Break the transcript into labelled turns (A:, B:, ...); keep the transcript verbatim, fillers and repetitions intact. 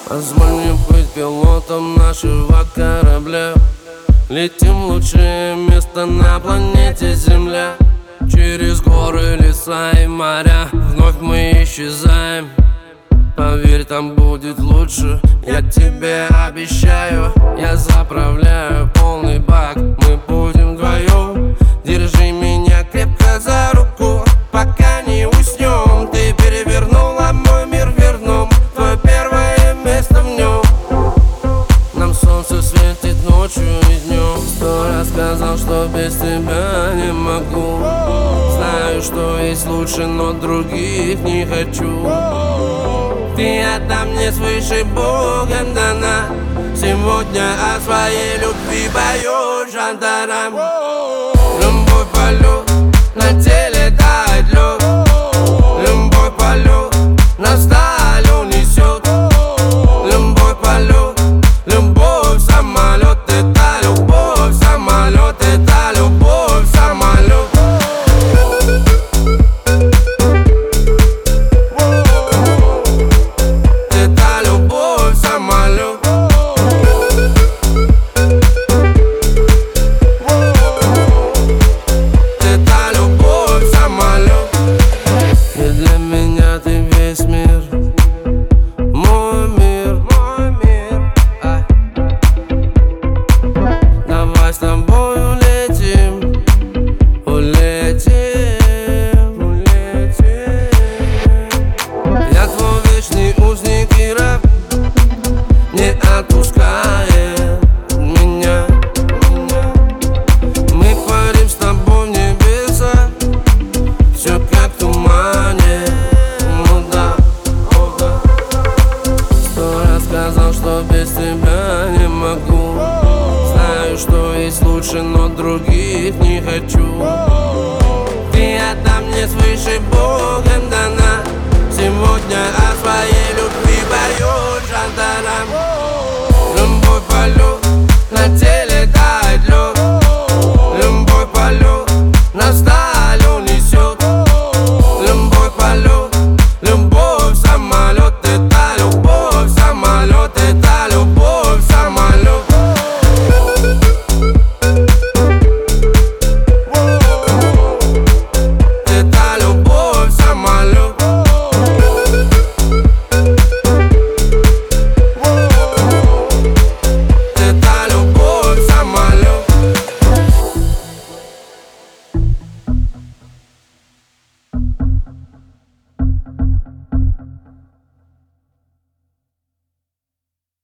A: Позволь мне быть пилотом нашего корабля. Летим в лучшее место на планете Земля. Через горы, леса и моря вновь мы исчезаем. Поверь, там будет лучше, я тебе обещаю. Я заправляю полный бак, мы будем вдвоем. Держи меня крепко за руку, пока не уснем. Ты перевернула мой мир вверх дном, твое первое место в нем. Нам солнце светит ночью и днем. Сто раз сказал, что без тебя не могу. Знаю, что есть лучше, но других не хочу. Ты отдам мне свыше Богом дана. Сегодня о своей любви пою жандарам. Любовь, полет на теле.